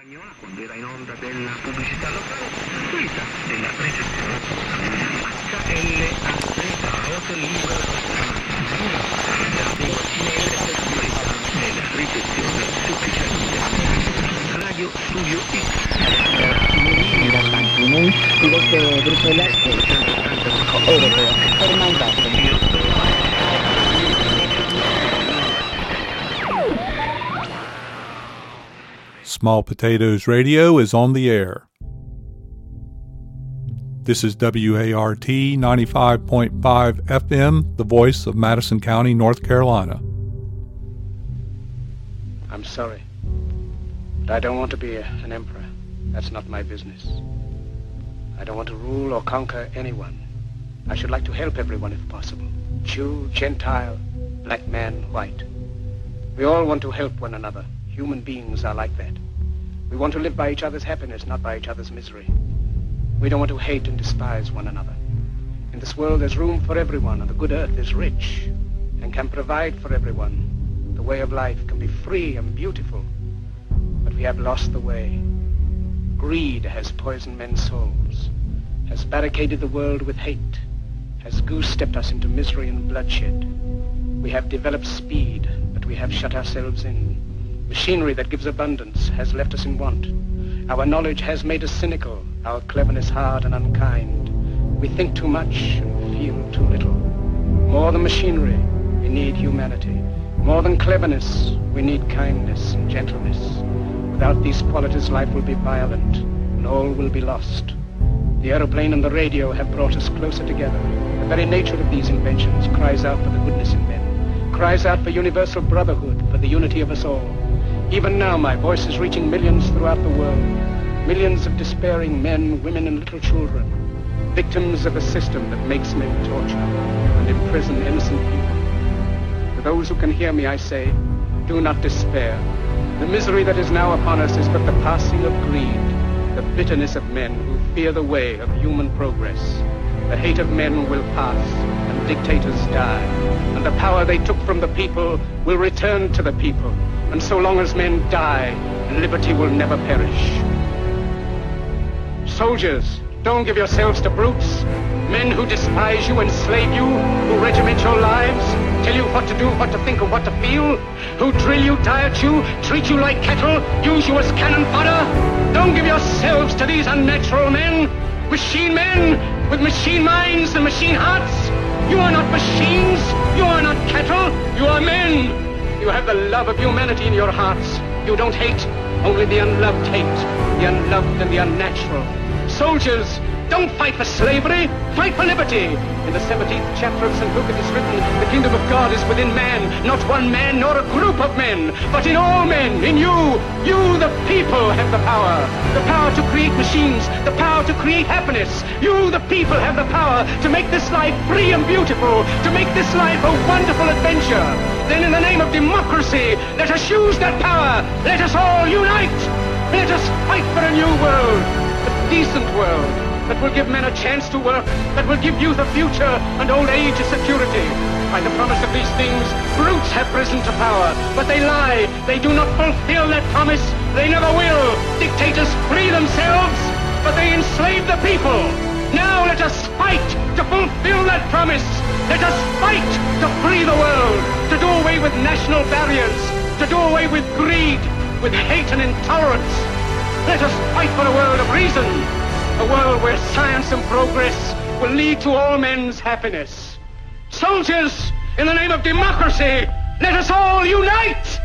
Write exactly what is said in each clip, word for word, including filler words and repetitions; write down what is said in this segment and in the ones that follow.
spagnola, quando era in onda della pubblicità locale, quella della recensione H L A Z, Hotel Libera della ricezione ufficiale Radio Studio X. Mira, Franklin, dirette Bruxelles europeo, ormai basta. Small Potatoes Radio is on the air. This is W A R T ninety-five point five F M, the voice of Madison County, North Carolina. I'm sorry, but I don't want to be a, an emperor. That's not my business. I don't want to rule or conquer anyone. I should like to help everyone if possible. Jew, Gentile, black man, white. We all want to help one another. Human beings are like that. We want to live by each other's happiness, not by each other's misery. We don't want to hate and despise one another. In this world, there's room for everyone, and the good earth is rich and can provide for everyone. The way of life can be free and beautiful, but we have lost the way. Greed has poisoned men's souls, has barricaded the world with hate, has goose-stepped us into misery and bloodshed. We have developed speed, but we have shut ourselves in. Machinery that gives abundance has left us in want. Our knowledge has made us cynical, our cleverness hard and unkind. We think too much and feel too little. More than machinery, we need humanity. More than cleverness, we need kindness and gentleness. Without these qualities, life will be violent, and all will be lost. The aeroplane and the radio have brought us closer together. The very nature of these inventions cries out for the goodness in men, cries out for universal brotherhood, for the unity of us all. Even now, my voice is reaching millions throughout the world. Millions of despairing men, women, and little children. Victims of a system that makes men torture and imprison innocent people. To those who can hear me, I say, do not despair. The misery that is now upon us is but the passing of greed, the bitterness of men who fear the way of human progress. The hate of men will pass, and dictators die. And the power they took from the people will return to the people. And so long as men die, liberty will never perish. Soldiers, don't give yourselves to brutes. Men who despise you, enslave you, who regiment your lives, tell you what to do, what to think, and what to feel, who drill you, diet you, treat you like cattle, use you as cannon fodder. Don't give yourselves to these unnatural men, machine men with machine minds and machine hearts. You are not machines, you are not cattle, you are men. You have the love of humanity in your hearts. You don't hate, only the unloved hate, the unloved and the unnatural. Soldiers, don't fight for slavery, fight for liberty. In the seventeenth chapter of Saint Luke it is written, the kingdom of God is within man, not one man nor a group of men, but in all men, in you. You, the people, have the power. The power to create machines, the power to create happiness. You, the people, have the power to make this life free and beautiful, to make this life a wonderful adventure. Then in the name of democracy, let us use that power. Let us all unite. Let us fight for a new world, a decent world, that will give men a chance to work, that will give youth a future and old age a security. By the promise of these things, brutes have risen to power, but they lie. They do not fulfill that promise. They never will. Dictators free themselves, but they enslave the people. Now let us fight to fulfill that promise. Let us fight to free the world, to do away with national barriers, to do away with greed, with hate and intolerance. Let us fight for a world of reason, a world where science and progress will lead to all men's happiness. Soldiers, in the name of democracy, let us all unite!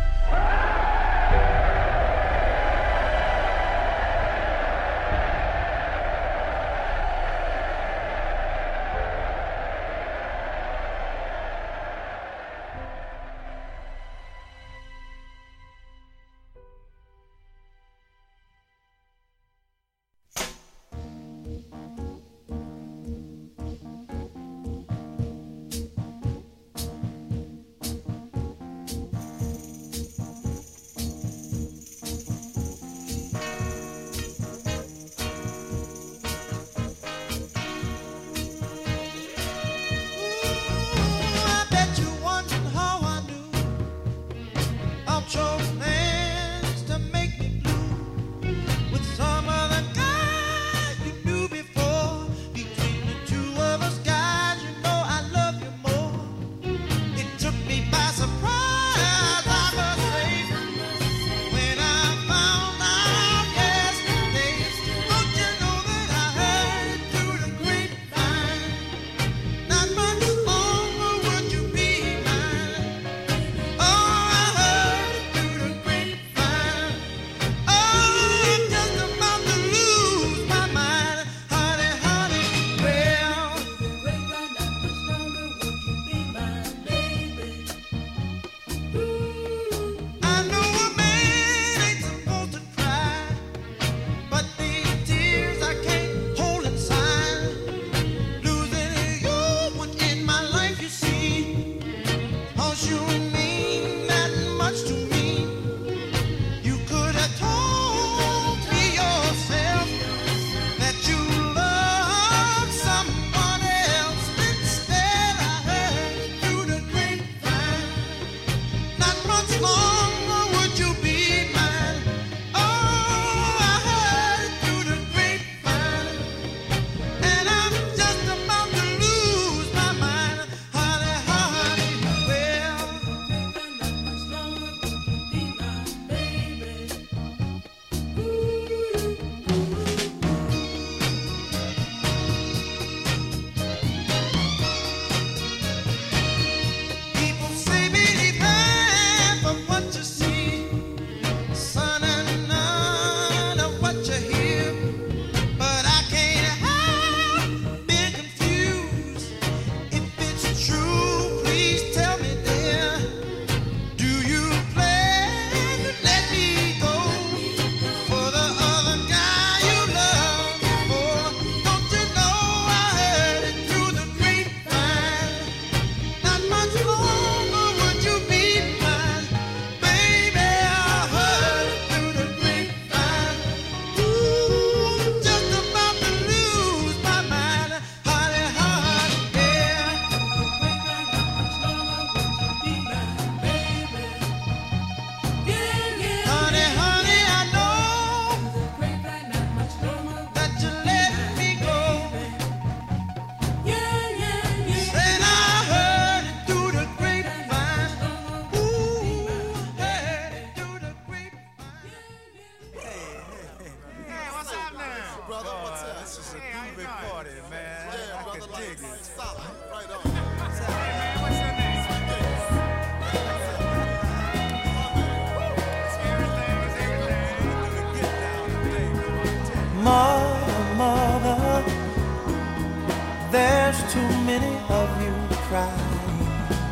Mother, mother, there's too many of you crying.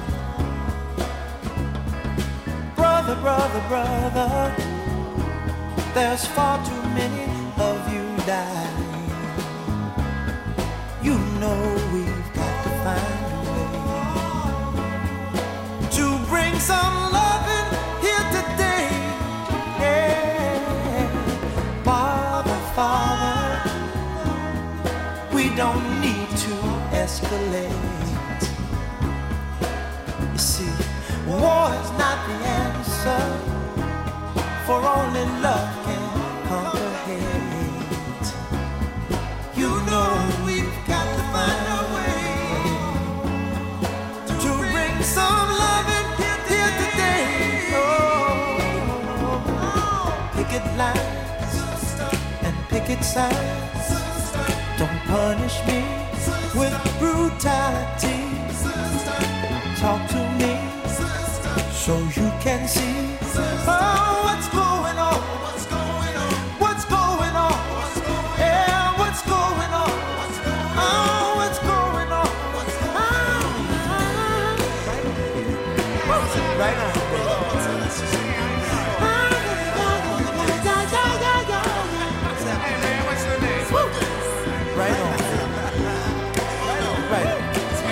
Brother, brother, brother, there's far too many of you dying. You know we've got to find a way to bring some loving here today. Yeah. Father, Father, we don't need to escalate. You see, war is not the answer, for only love can conquer hate. You know we've got to find a way to bring some love in here today. Oh, picket lines and picket signs, don't punish me with brutality. Talk to me so you can see. Oh, what's going on? What's going on? What's going on? Yeah, what's going on? Oh, what's going on? Oh, right now. Right on. Right on.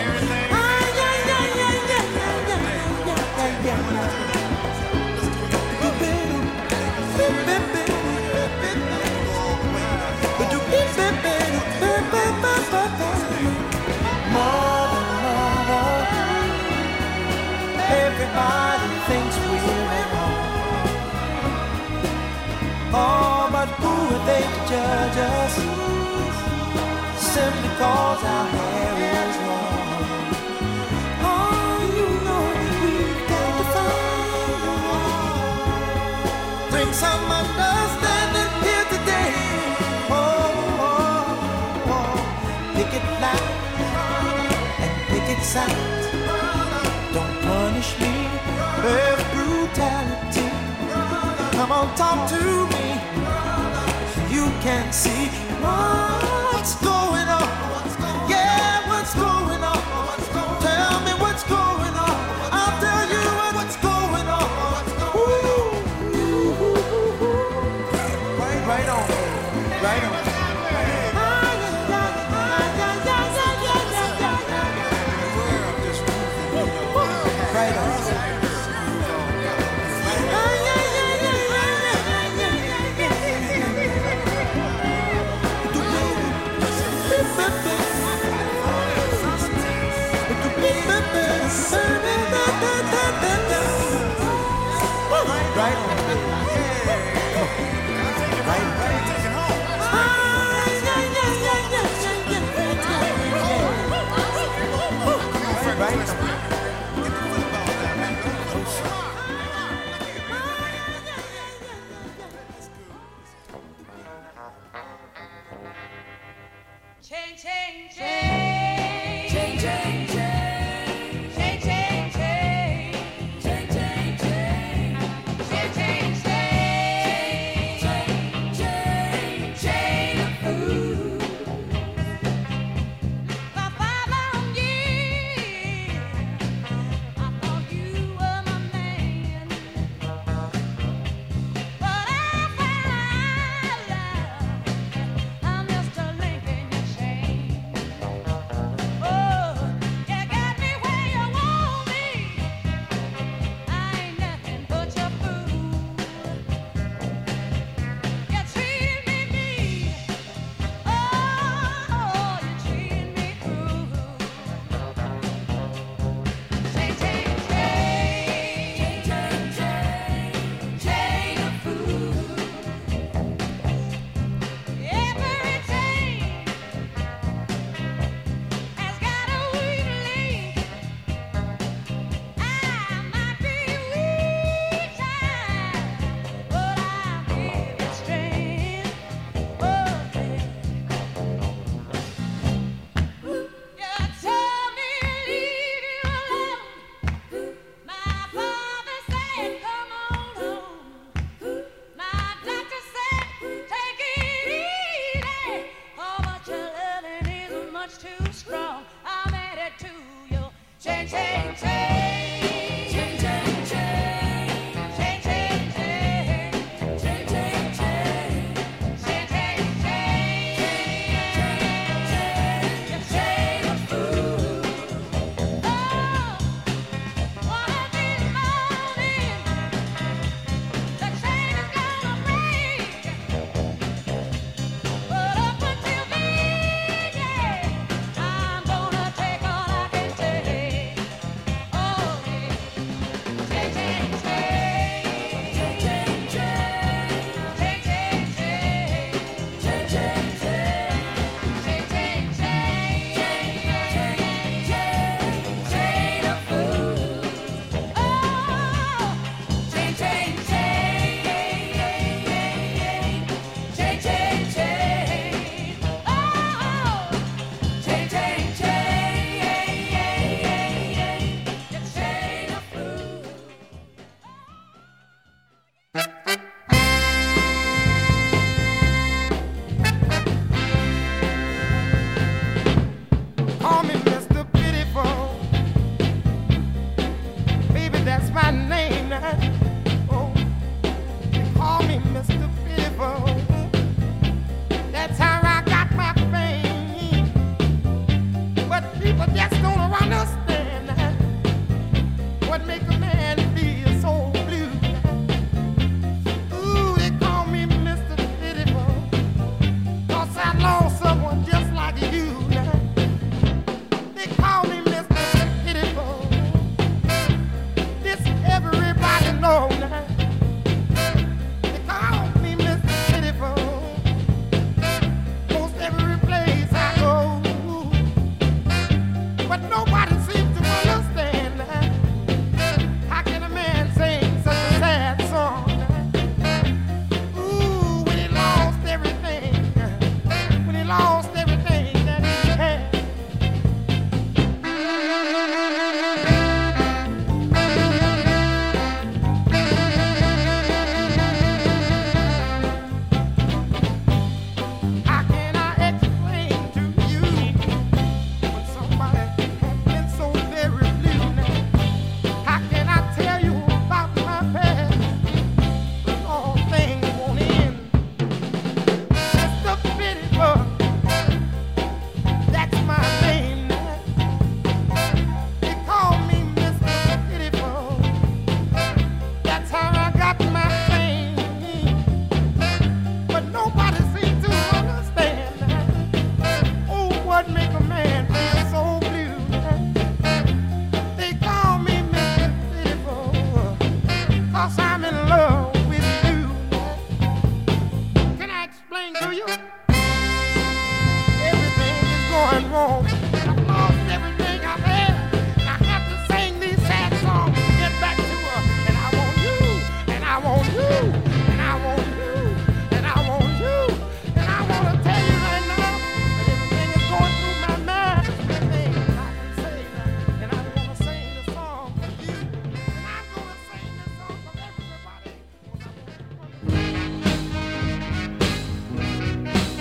Mother, mother, everybody thinks we're at home. Oh, but who are they to judge us? Simply cause our hair is long. Oh, you know we've got to find a way. Bring some understanding here today. Oh, oh, oh. Picket line and picket signs, don't punish me with brutality. Come on, talk to me so you can see what's going on. Yeah, what's going on? Tell me what's going on. I'll tell you what's going on. Ooh. Right on, right on. Right on. Right on. Right, right. Change, change, change, change, change, change, change, change, change, change, change, change, change, change, change of food. For five long years, I thought you were my man, but I found out I'm just a link in your chain. much too strong. I'm added to you. Change, change, change. Change, change, change. Change, change, change. Change, change, change. Change, change, change. You shade of food. Oh, one of these mornings, the chain is gonna break. But up until then, yeah, I'm gonna take all I can take. Oh, yeah. Take, take, take. Take, take, take. Take, take, take. Take, take, take. Take, take, take. Chain of food. Oh, chain, chain, chain. Chain, chain, chain. Oh, chain, chain, chain. Your chain of food. Call me Mister Pitiful. Baby, that's my name now. Oh, they call me Mister Pitiful. That's how I got my fame. But people just don't understand what make a man feel so blue. Ooh, they call me Mister Pitiful. 'Cause I lost someone just like you now. They call me Mister Pitiful. This everybody know now. They call me Mister Pitiful. Most every place I go. But nobody seems to understand now. How can a man sing such a sad song now? Ooh, when he lost everything. When he lost everything that he had. How can I explain to you when somebody has been so very blue now? How can I tell you about my past when all things won't end? Mister Pitiful, that's my name now. They call me Mister Pitiful. That's how I got my fame. But nobody seems to understand that. Oh, what make a man feel so blue? They call me Mister Pitiful. 'Cause I'm in love with you. Can I explain to you? Everything is going wrong. I've lost everything I've had. I have to sing these sad songs to get back to her. And I want you, and I want you, and I want you, and I want you. And I want to tell you right now that everything is going through my mind. Everything I can say now. And I'm going to sing the song for you. And I'm going to sing this song for everybody. 'Cause I want everybody.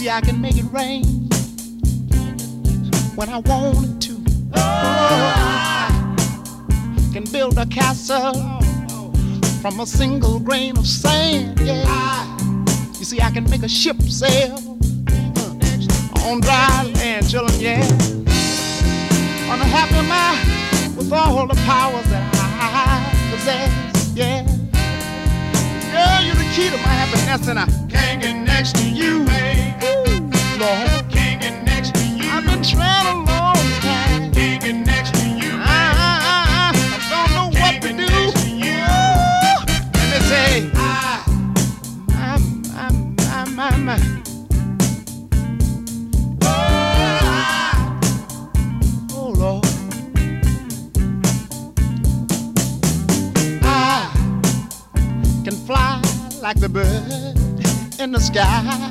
see, I can make it rain when I wanted to. Oh, I can build a castle from a single grain of sand. Yeah, you see, I can make a ship sail on dry land, children. Yeah, unhappy man with all the powers that I possess. Yeah, girl, you're the key to my happiness, and I can't get next to you, babe. Ooh, Lord, can't get next to you. I've been trying a long time. Can't get next to you. I, I, I, I don't know can't what to do. Next to you. Ooh, let me say, I, I'm, I'm, I'm, I'm, I'm. Oh, Lord. I can fly like the bird in the sky.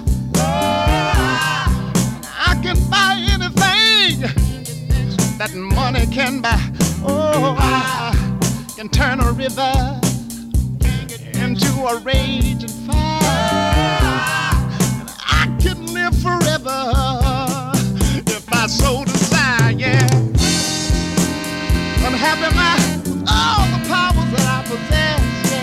I can buy anything that money can buy. Oh, I can turn a river into a raging fire. And I can live forever if I so desire. Yeah, unhappy man with all the powers that I possess.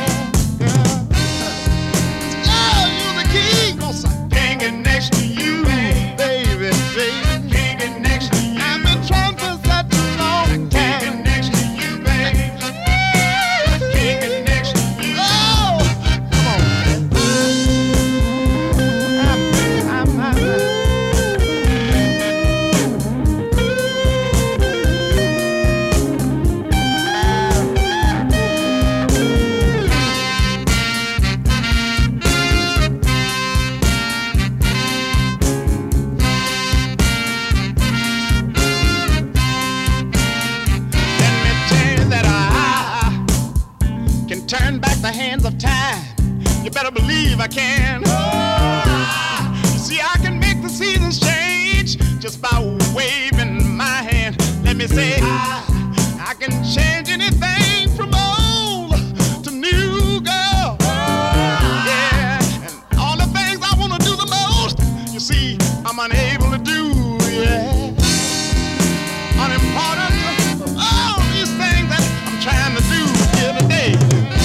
Can't get next to you, baby, baby, baby. Can't get next to you. I've been trying for such a long time. Can't get next to you, baby. Can't get next to you. Oh, come on. I'm, I'm, I'm, turn back the hands of time. You better believe I can. Oh, see, I can make the seasons change just by waving my hand. Let me say, I, I can change anything from old to new, girl. Yeah, and all the things I want to do the most, you see, I'm unable to do. Yeah, unimportant of all these things that I'm trying to do here today.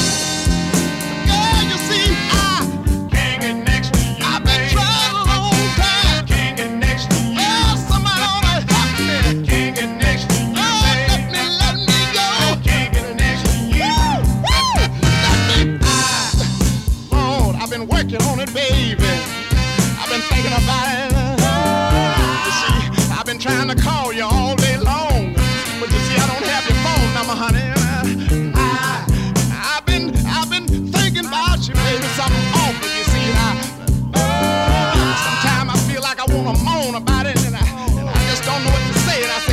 Working on it, baby. I've been thinking about it. You see, I've been trying to call you all day long, but you see, I don't have your phone number, honey. I, I've been, I've been thinking about you, baby. Something awful, you see. I, sometimes I feel like I want to moan about it, and I, and I just don't know what to say. And I say,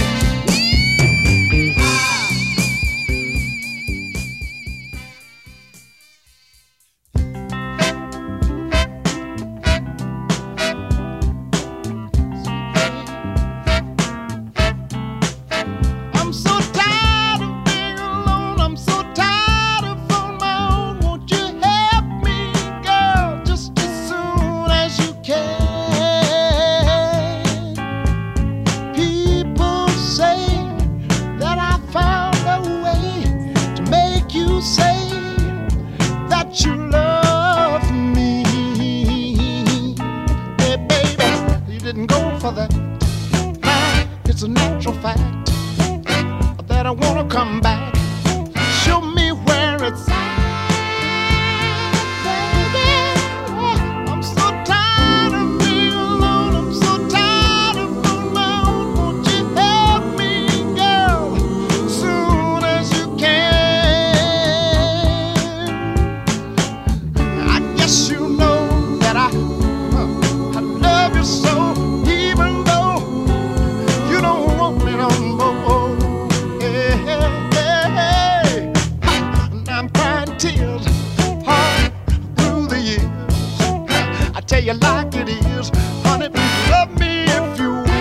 you like it is, honey, love me if you will.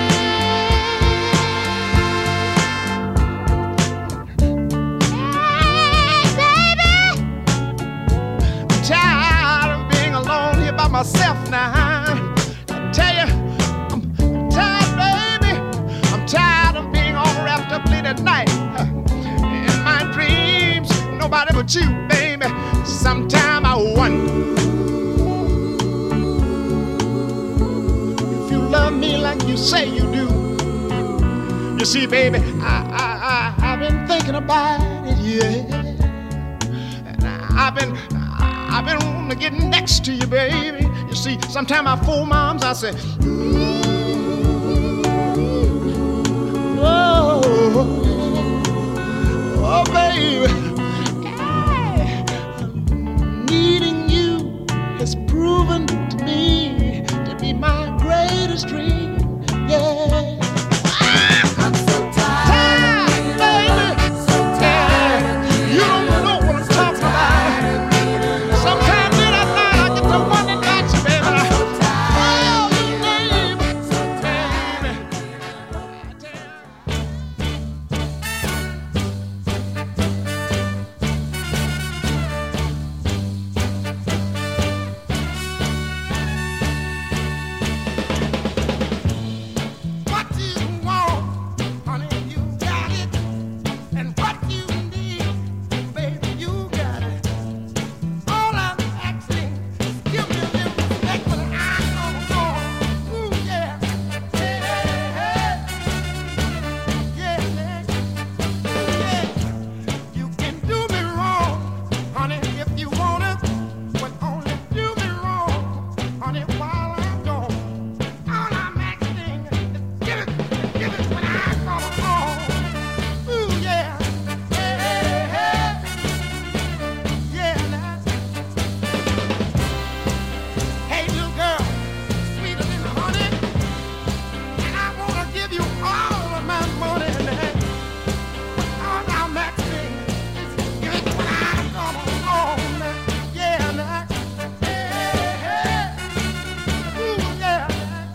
Hey, baby, I'm tired of being alone here by myself now. I tell with you, baby. Sometime I wonder if you love me like you say you do. You see, baby, I, I, I, I've been thinking about it, yeah. And I, I've been, I've been wanting to get next to you, baby. You see, sometime I fool my arms, I say, oh, oh, baby, needing you has proven to me to be my greatest dream, yeah. I'm so tired, baby, so tired. You don't know what I'm talking about. Sometimes in the night I get to wondering about you, baby. I'm so tired. Oh, your name, so tired. What do you want, honey? You got it. And what you need, baby, you got it. All I'm asking is give me a little respect when I come home. Ooh, yeah. Hey, hey, hey. Yeah, yeah. You can do me wrong, honey, if you want it. But only do me wrong, honey, while I'm gone. All I'm asking is give it, give it when I come home. Ooh, yeah. Hey, hey, hey. Yeah, now. Hey, little girl, sweeter than honey. And I wanna give you all of my money now. All I'm asking is give it when I come home now. Yeah, now. Hey, hey, hey. Ooh, yeah.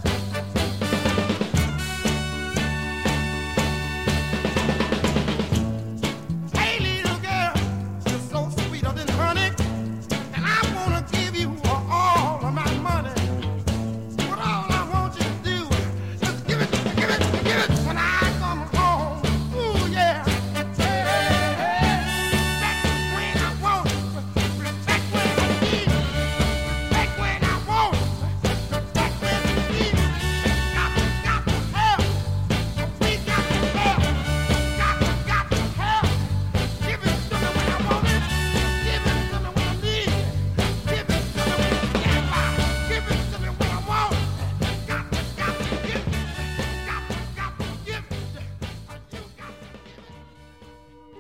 Hey, little girl, you're so sweeter than honey, and I wanna give you all of my money. But all I want you to do is give it, give it, give it when I come home. Ooh, yeah. Hey, hey, hey. Back when I want it, back when I need it, back when I want it, back when I need it. Got to, got to help. We got to help. Got to, got to help. Give it to me when I want it. Give it to me when I need it. Give it to me when I stand by. Give it to me when I want it. Got to, got to give it. Got to, got to give it. You got to give it.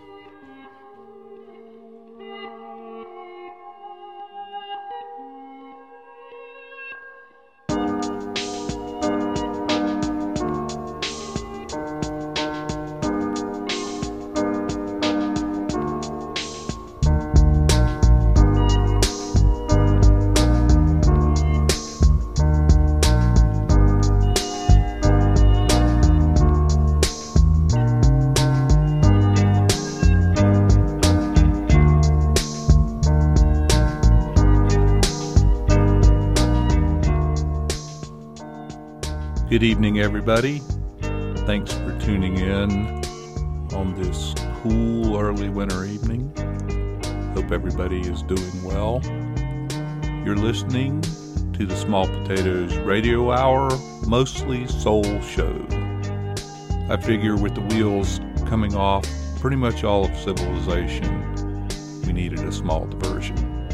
Good evening, everybody. Thanks for tuning in on this cool early winter evening. Hope everybody is doing well. You're listening to the Small Potatoes Radio Hour, mostly soul show. I figure with the wheels coming off pretty much all of civilization, we needed a small diversion.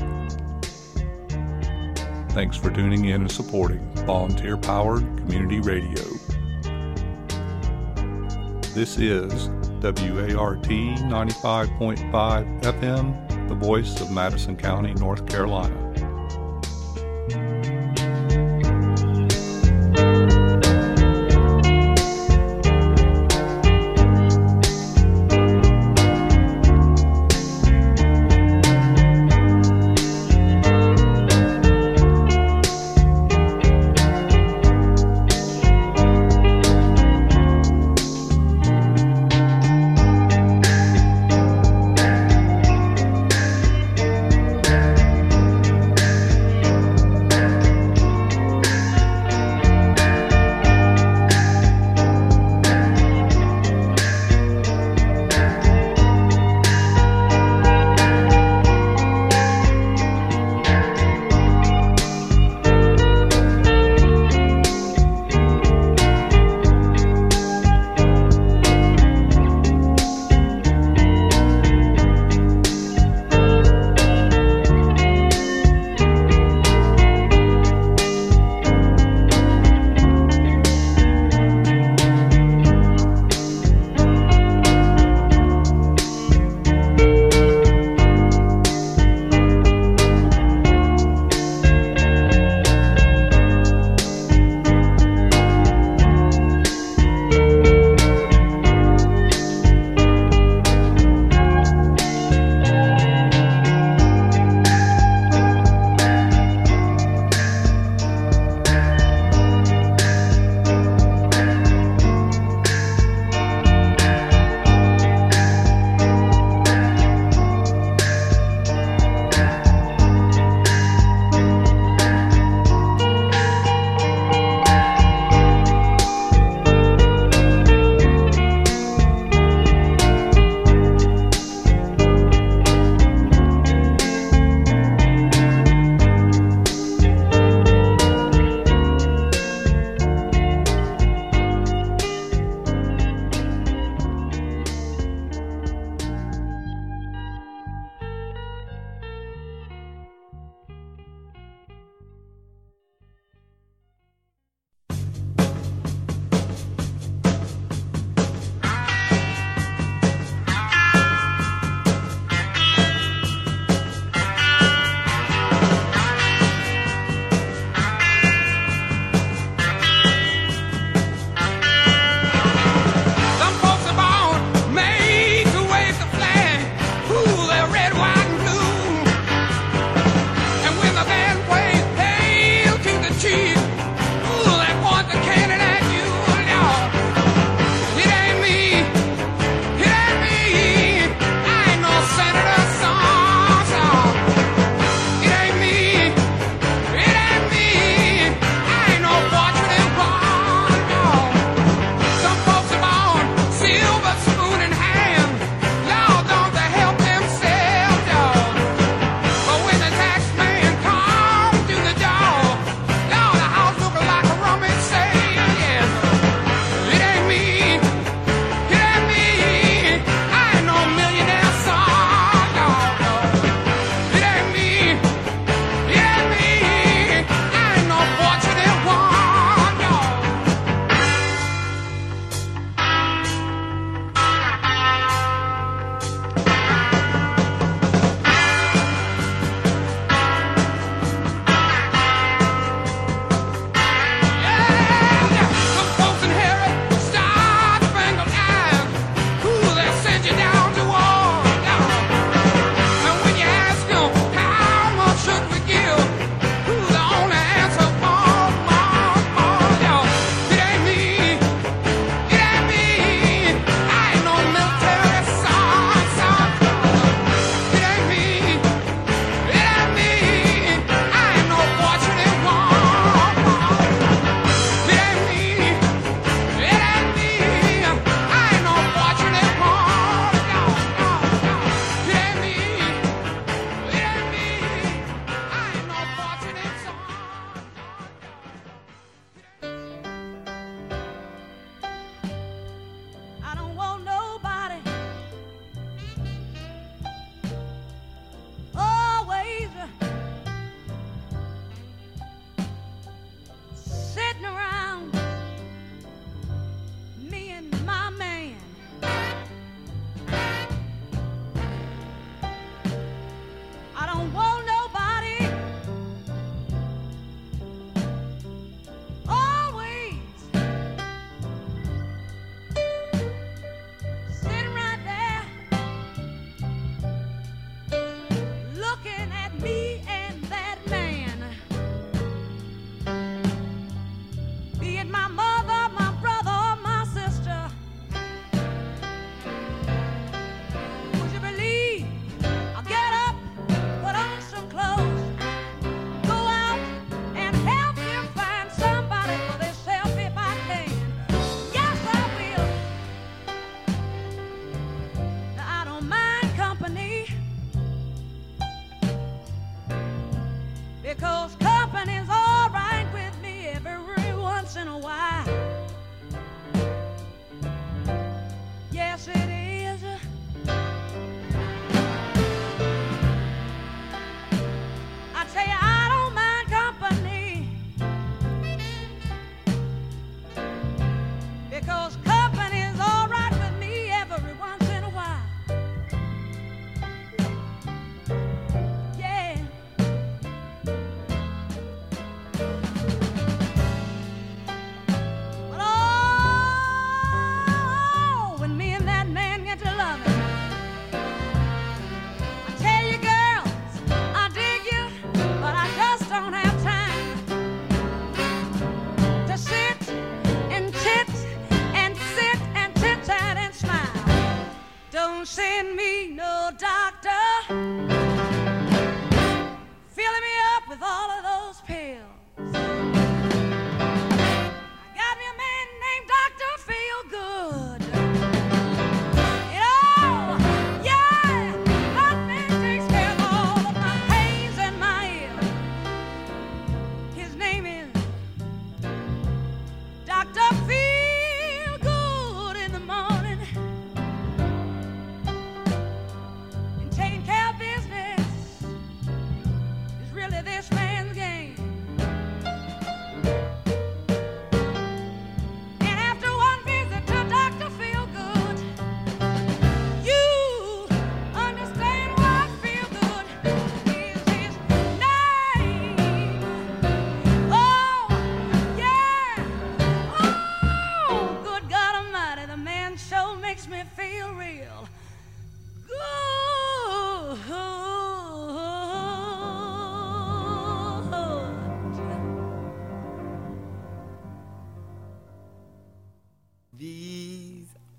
Thanks for tuning in and supporting volunteer-powered community radio. This is W A R T ninety-five point five F M, the voice of Madison County, North Carolina.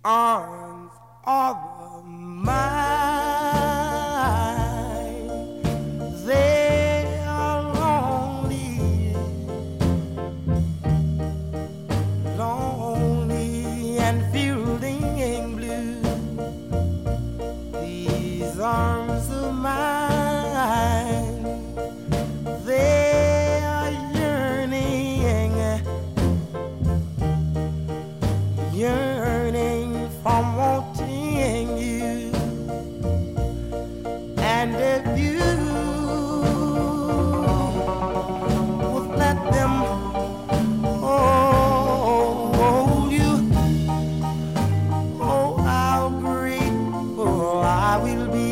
arms of mine. They are lonely, lonely and feeling blue. These arms of mine, they are yearning, yearning from wanting you. And if you would let them hold you, oh, how grateful I will be.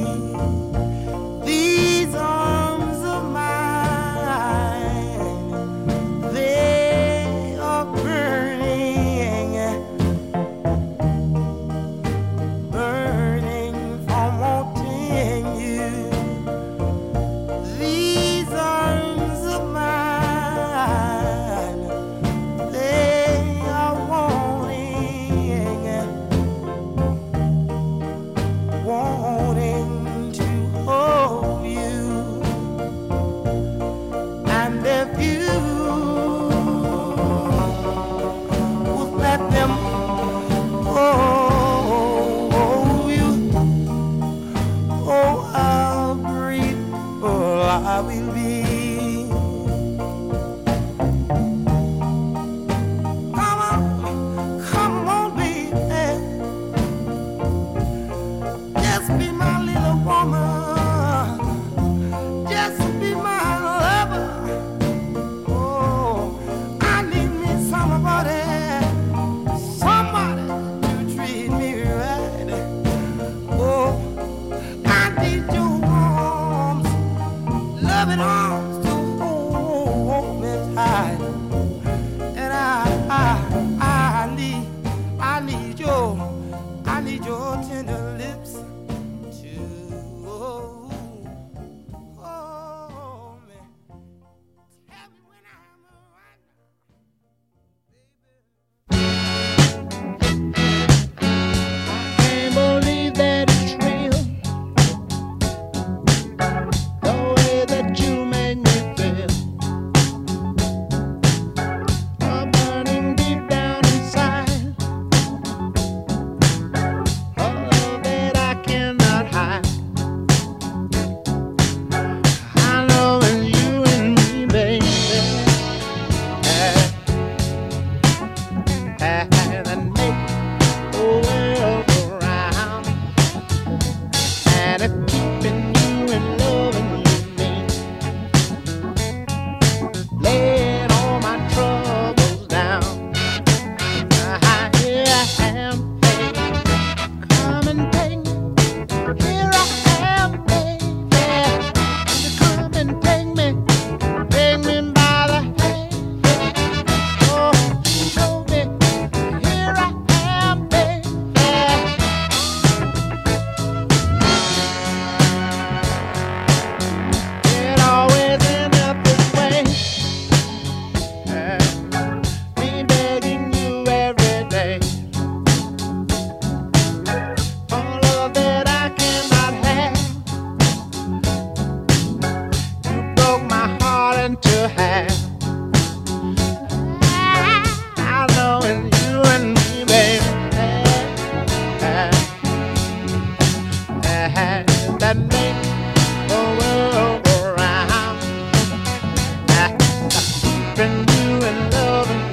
These arms of mine, they are burning, burning from wanting you. These arms of mine, they are wanting, wanting to hold you. And if you would let them hold you, oh, how grateful I will be. Come on, come on, baby. Just be my little woman. Just be my lover. Oh, I need me somebody, somebody to treat me right. Oh, I need your arms, loving arms to hold me tight. And I, I, I need, I need your, I need your tender lips to hold, hold me. Tell me when I'm right Can't believe that it's real. The way that you make me feel. I'm burning deep down inside. A love that I cannot hide. I know it's you and me, baby. And that make the world go round. And a keeping you and loving you me. Laying all my troubles down. Ah, here I am, baby. Come and take me. Here I am, baby. Come and take me. Take me by the hand. Oh, show me. Here I am, baby. It always ends up this way. Me begging you every day for love that I cannot have. You broke my heart into half. I know it's you and me, baby. That make the world go round. Keeping you and loving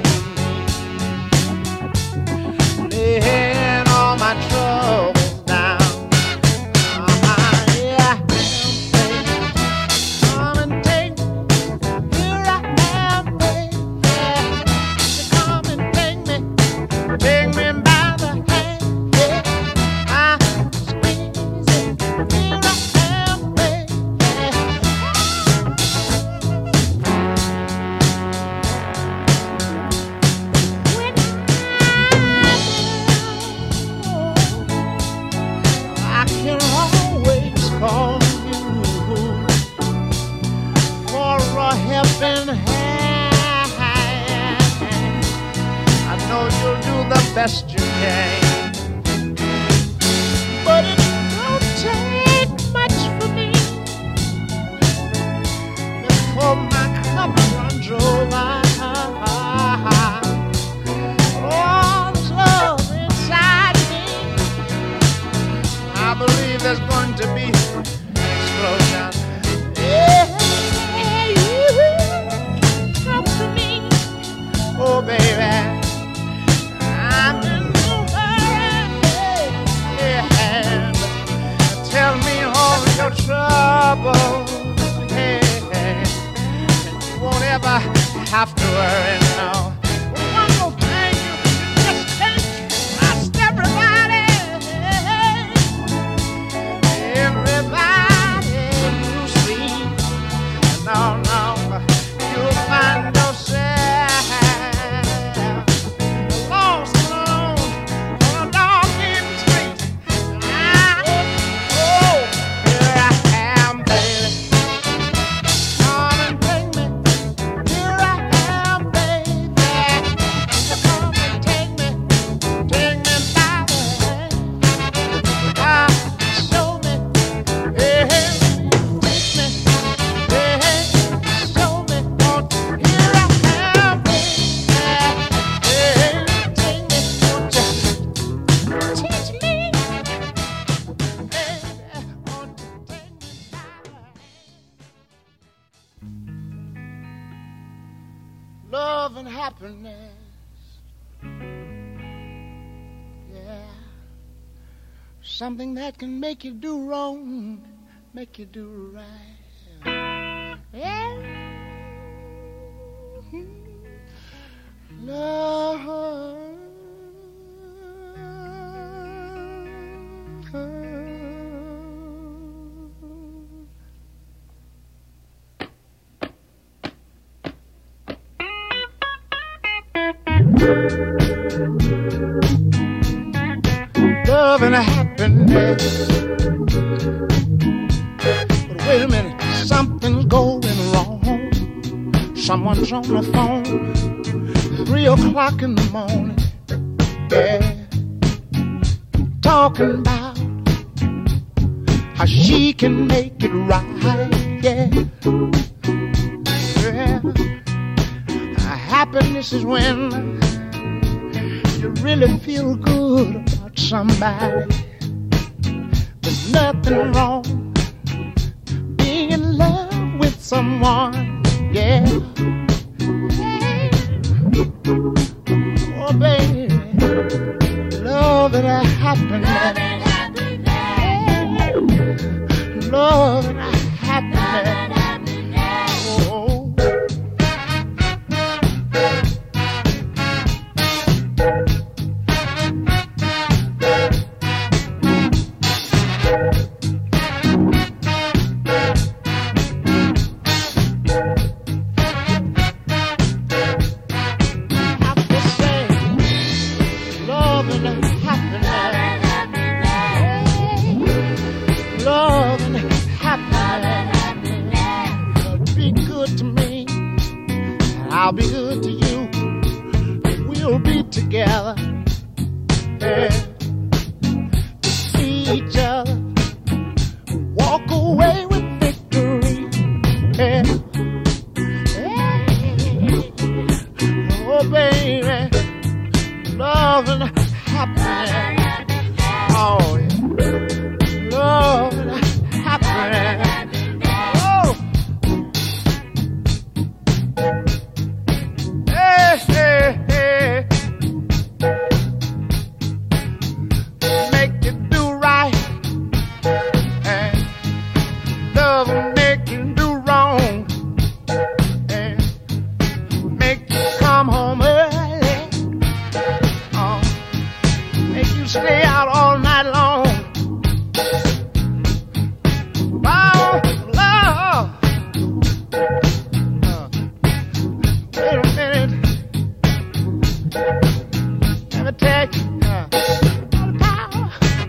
you, laying all my troubles down. Ah, yeah, baby. Come and take me. Here I am, baby. Come and take me. Take me by the hand. Yeah, I squeeze it. Here I am, baby. When I can always call you for a helping hand. I know you'll do the best you can. have to worry now. One more thing, you just can't trust everybody. Everybody you see, no, no, you'll find yourself lost alone on a dark end street. I, oh, here I am, baby. Come and take me. Here I am, baby. Come and take me. Take me by the hand. Ah, show me. Hey, hey, teach me. Hey, hey, show me. Won't you? Here I am, baby. Hey, hey, take me. Won't you? Teach me. Baby, won't you take me by the hand? Love and happiness, yeah, something that can make you do wrong, make you do right, yeah. Love. Love and happiness. But wait a minute, something's going wrong. Someone's on the phone, three o'clock in the morning, yeah, talking about how she can make it right, yeah, yeah. Happiness is when you really feel good about somebody. There's nothing wrong being in love with someone, yeah. Oh, baby, love and a happiness. Love and a happiness. Oh. I'll be good to you. We'll be together, yeah. To see each other, walk away with victory, yeah. Yeah. Oh, baby, love and happiness. Oh, yeah. Love and happiness. Stay out all night long. Oh, love. Uh, wait a minute. Let me take uh, power.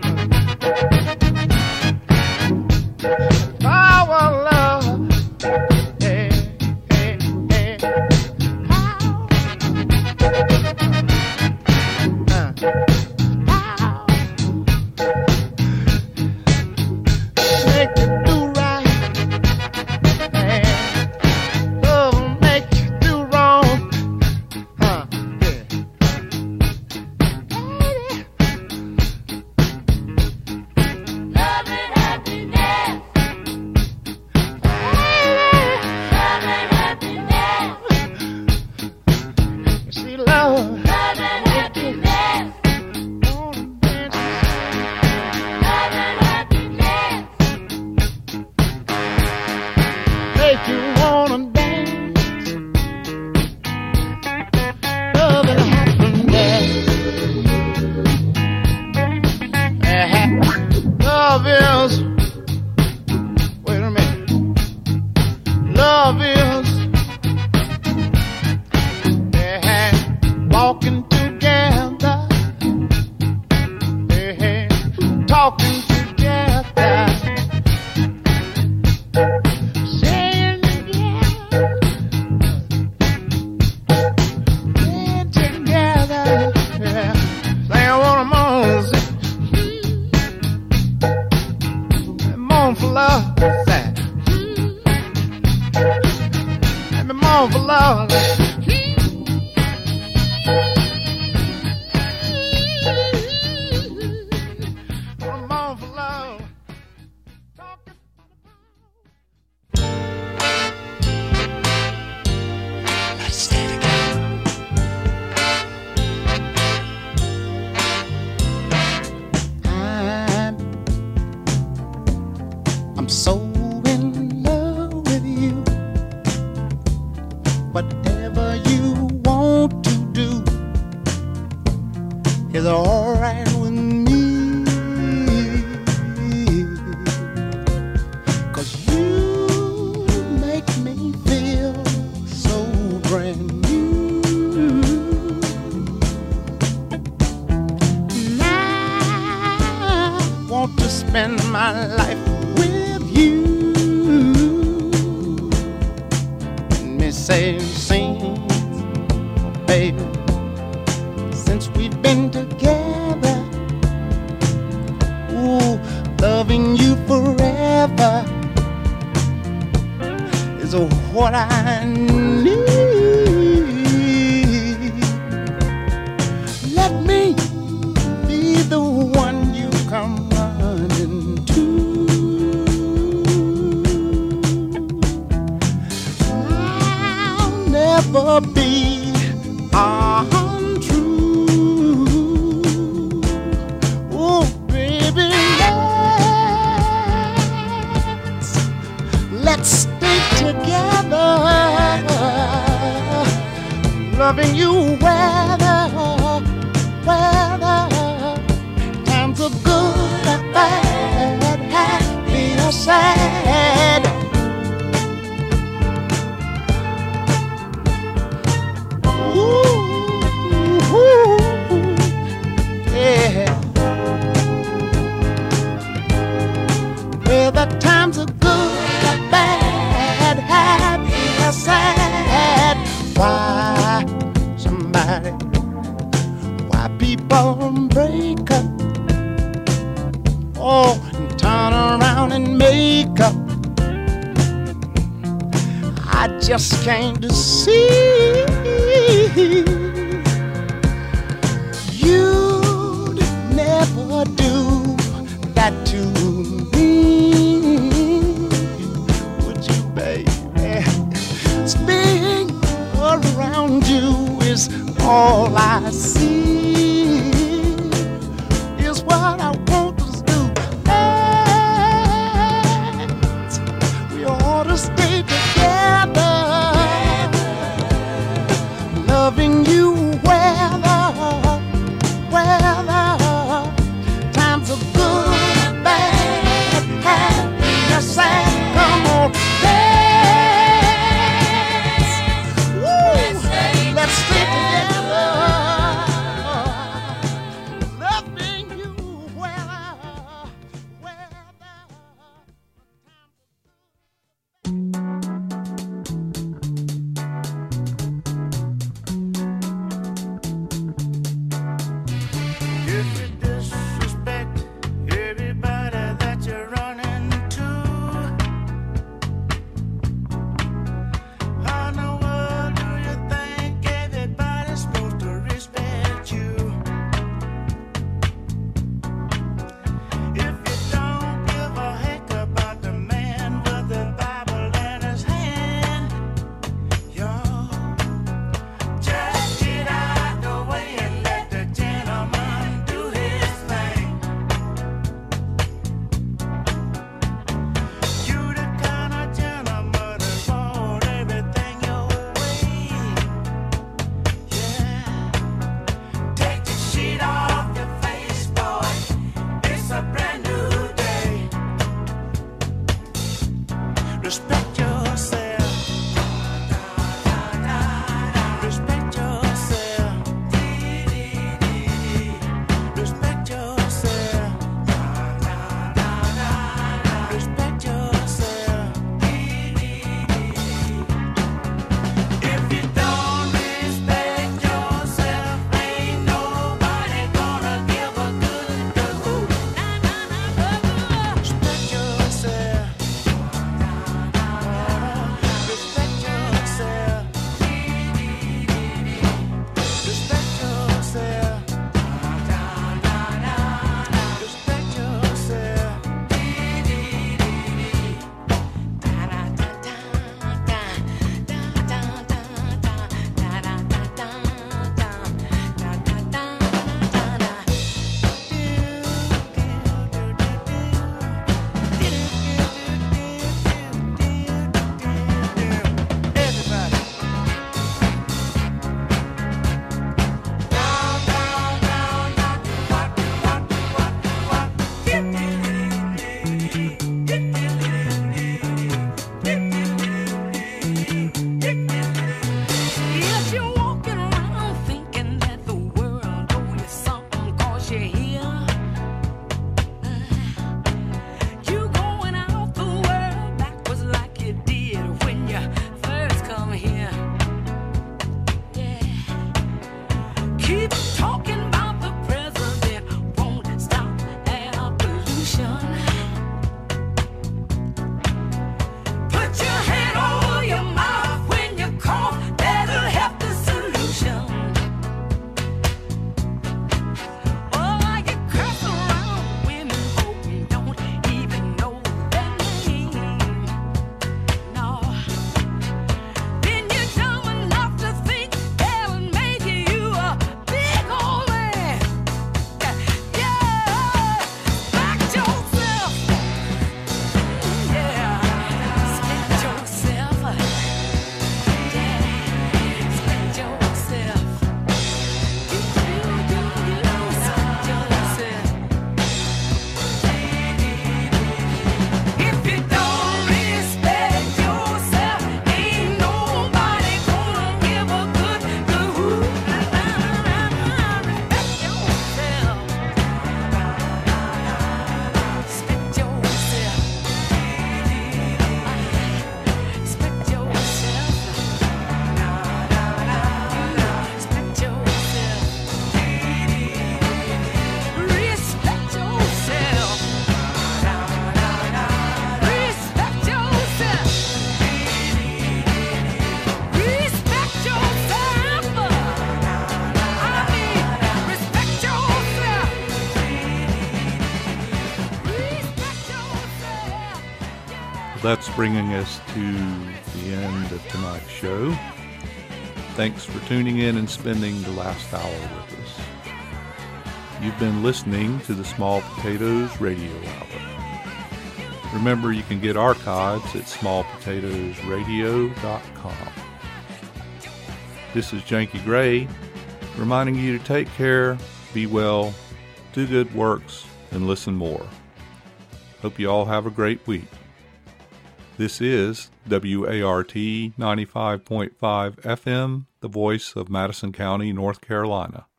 Power, love. Hey, hey, hey. Power. Uh. Make you do right, and love will make you do wrong, huh? Yeah. so in love with you. Whatever you want to do is alright with me. 'Cause you make me feel so brand new. And I want to spend my life with you. Let me say, sing, baby, since we've been together, ooh, loving you forever is what I need. Let me be the one you come running to. I'll never be untrue. Oh, baby, let's, let's stay together, loving you weather, weather, times are good or bad, happy or sad. Ooh, ooh, yeah. Whether times are good or bad, happy or sad. Why somebody, why people break up, oh, and turn around and make up? I just came to see you'd never do that to me, would you, baby? Being around you is all I see, is what I want us to do. And we ought to stay together, loving you weather, weather, times are good, bad, happy or sad. Come on, let's, woo, let's stay together, loving you weather. That's bringing us to the end of tonight's show. Thanks for tuning in and spending the last hour with us. You've been listening to the Small Potatoes Radio Hour. Remember, you can get archives at small potatoes radio dot com. This is Janky Gray, reminding you to take care, be well, do good works, and listen more. Hope you all have a great week. This is W A R T ninety-five point five F M, the voice of Madison County, North Carolina.